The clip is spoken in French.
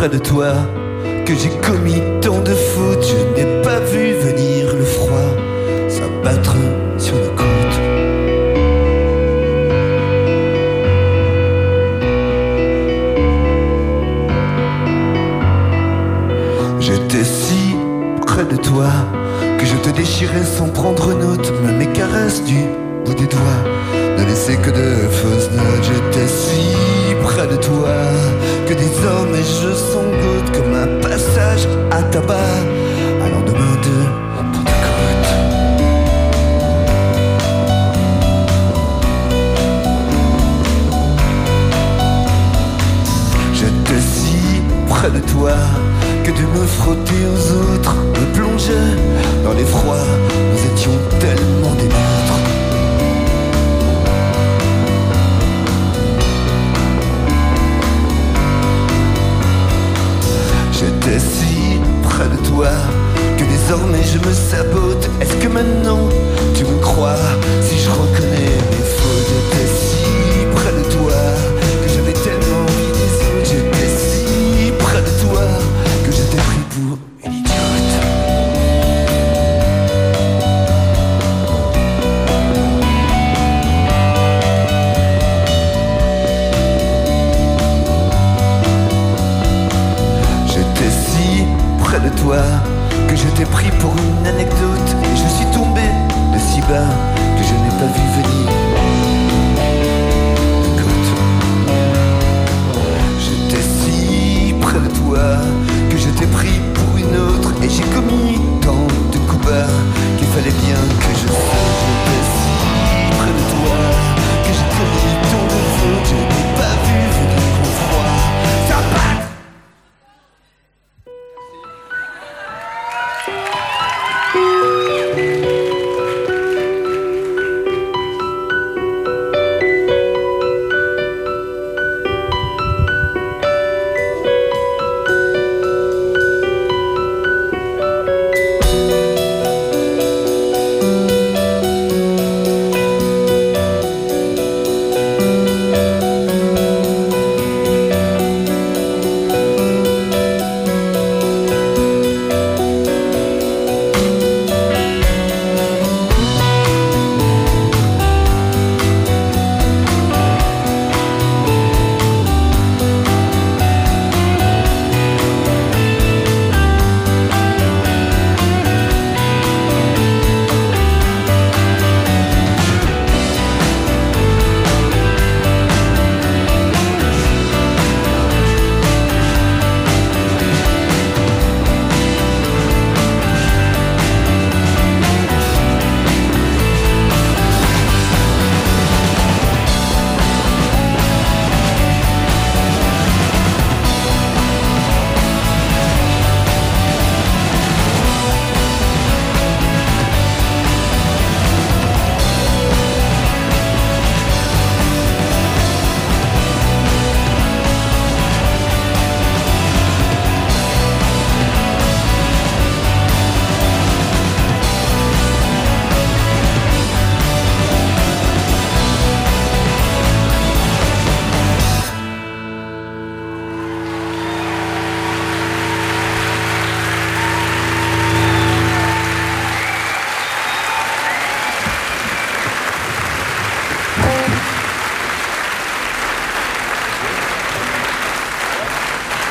près de toi que j'ai commis tant de fautes. Je n'ai pas vu venir le froid s'abattre sur nos côtes. J'étais si près de toi que je te déchirais sans prendre note. Même mes caresses du bout des doigts ne laissaient que de fausses notes. J'étais si près de toi que désormais je sanglote comme un passage à tabac à lendemain de Pentecôte. J'étais si près de toi que de me frotter aux autres me plongeait dans l'effroi. Nous étions tellement